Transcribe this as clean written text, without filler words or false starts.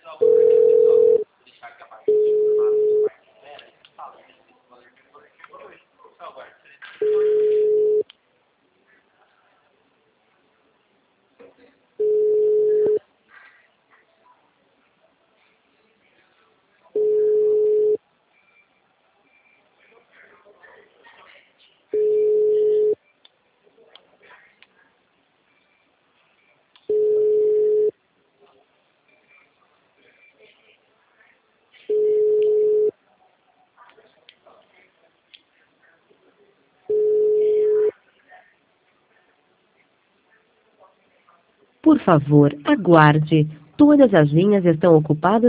Por favor, aguarde. Todas as linhas estão ocupadas.